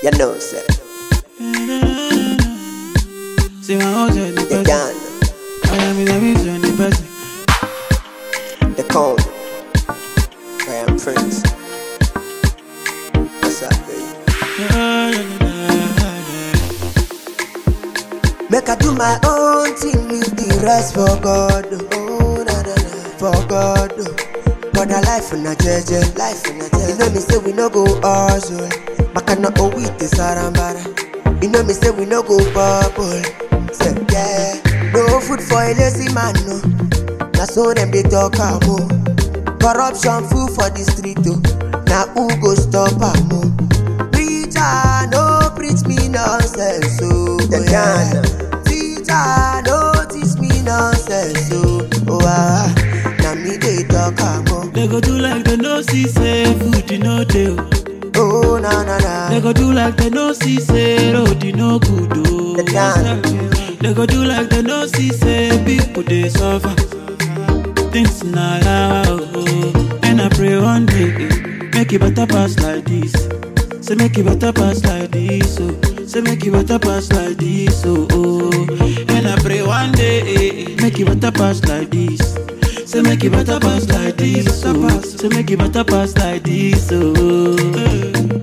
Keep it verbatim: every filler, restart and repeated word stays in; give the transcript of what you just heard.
You know, sir. See my house at the You person. can. I am in the vision, the person. The call. I am Prince. What's up, baby? Make I do my own thing, leave the rest for God. Oh, na na na, for God. But the life in a jeje, life in a jeje. You know me say we no go hustle. Makana o with the sarambara. You know me say we no go bubble. Say yeah, no food for a lazy man, no. Now so them they talk amo. Corruption full for the street, oh. Now who go stop amo? Preacher, no preach me nonsense, oh. Yeah. Teacher, no teach me nonsense, oh. Oh ah, now me they talk amo. They go do like they no see say food you no dey. Oh na na na. They go do like they no see say road you no good oh. The dance. They go do like they no see say people they suffer. Things not loud oh. And I pray one day make it better pass like this. Say make it better pass like this oh. Say make it better pass like this oh, oh. And I pray one day make it better pass like this. Say make it better pass like this oh. Say make it better pass like this oh.